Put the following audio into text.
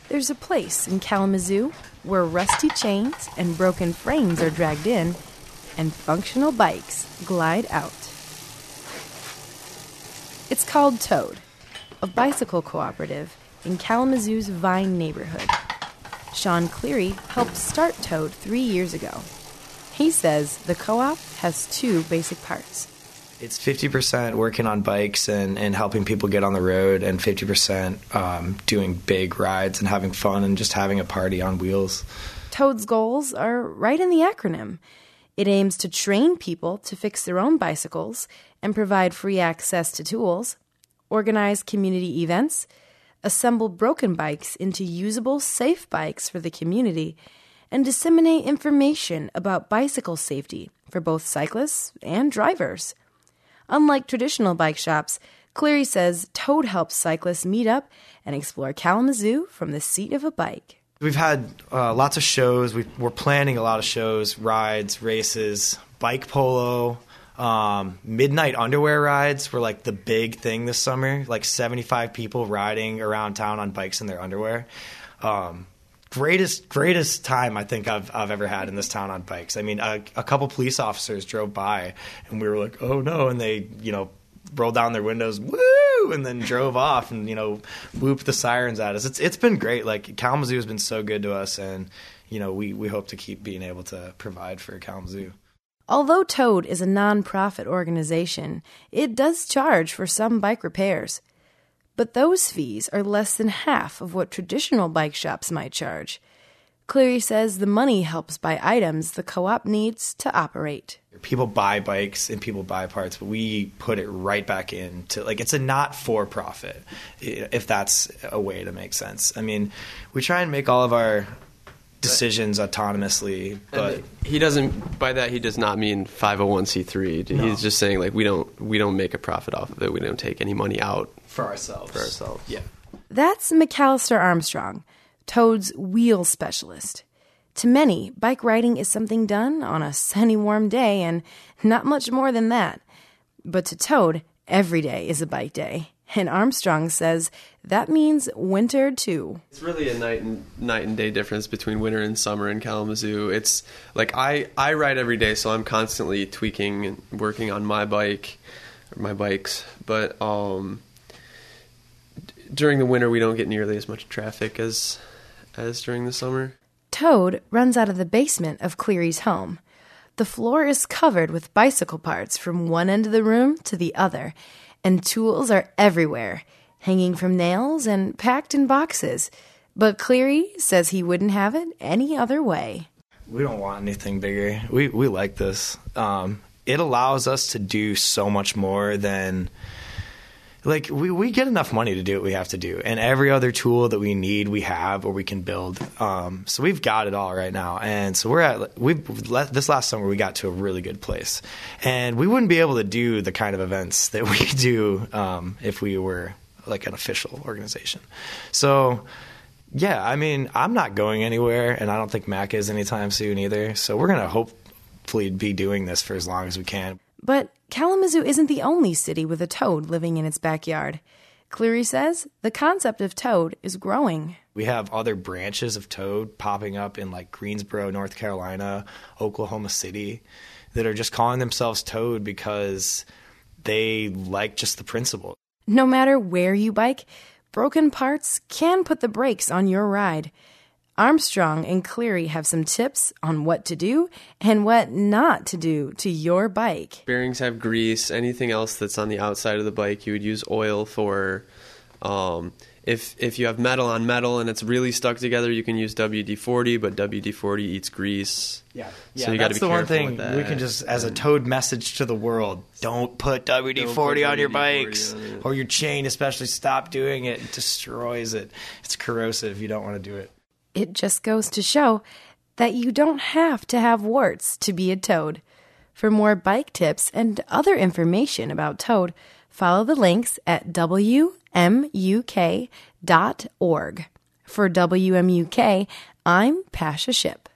There's a place in Kalamazoo where rusty chains and broken frames are dragged in and functional bikes glide out. It's called Toad, a bicycle cooperative in Kalamazoo's Vine neighborhood. Sean Cleary helped start Toad 3 years ago. He says the co-op has two basic parts. It's 50% working on bikes and helping people get on the road, and 50% doing big rides and having fun and just having a party on wheels. Toad's goals are right in the acronym. It aims to train people to fix their own bicycles and provide free access to tools, organize community events, assemble broken bikes into usable, safe bikes for the community, and disseminate information about bicycle safety for both cyclists and drivers. Unlike traditional bike shops, Cleary says Toad helps cyclists meet up and explore Kalamazoo from the seat of a bike. We've had lots of shows. We're planning a lot of shows, rides, races, bike polo, midnight underwear rides were like the big thing this summer. Like 75 people riding around town on bikes in their underwear. Greatest time I think I've ever had in this town on bikes. I mean, a couple police officers drove by and we were like, oh no, and they, rolled down their windows, woo, and then drove off and, whooped the sirens at us. It's been great. Like, Kalamazoo has been so good to us, and, we hope to keep being able to provide for Kalamazoo. Although Toad is a non-profit organization, it does charge for some bike repairs. But those fees are less than half of what traditional bike shops might charge. Cleary says the money helps buy items the co-op needs to operate. People buy bikes and people buy parts, but we put it right back into, it's a not-for-profit, if that's a way to make sense. I mean, we try and make all of our decisions autonomously, but he doesn't. By that, he does not mean 501c3. No. He's just saying we don't make a profit off of it. We don't take any money out for ourselves. Yeah. That's McAllister Armstrong, Toad's wheel specialist. To many, bike riding is something done on a sunny, warm day, and not much more than that. But to Toad, every day is a bike day. And Armstrong says that means winter, too. It's really a night and day difference between winter and summer in Kalamazoo. It's like I ride every day, so I'm constantly tweaking and working on my bike, or my bikes. But during the winter, we don't get nearly as much traffic as during the summer. Toad runs out of the basement of Cleary's home. The floor is covered with bicycle parts from one end of the room to the other, and tools are everywhere, hanging from nails and packed in boxes. But Cleary says he wouldn't have it any other way. We don't want anything bigger. We like this. It allows us to do so much more than... we get enough money to do what we have to do, and every other tool that we need, we have, or we can build. So we've got it all right now, and so this last summer we got to a really good place, and we wouldn't be able to do the kind of events that we do if we were like an official organization. So yeah, I mean, I'm not going anywhere, and I don't think Mac is anytime soon either. So we're gonna hopefully be doing this for as long as we can. But Kalamazoo isn't the only city with a toad living in its backyard. Cleary says the concept of Toad is growing. We have other branches of Toad popping up in Greensboro, North Carolina, Oklahoma City, that are just calling themselves Toad because they like just the principle. No matter where you bike, broken parts can put the brakes on your ride. Armstrong and Cleary have some tips on what to do and what not to do to your bike. Bearings have grease. Anything else that's on the outside of the bike, you would use oil for. If you have metal on metal and it's really stuck together, you can use WD-40, but WD-40 eats grease. Yeah. So you that's gotta be the one thing with that. we can just, as a Toad message to the world, don't put WD-40 on your bikes or your chain, especially. Stop doing it. It destroys it. It's corrosive. You don't want to do it. It just goes to show that you don't have to have warts to be a Toad. For more bike tips and other information about Toad, follow the links at WMUK.org. For WMUK, I'm Pasha Ship.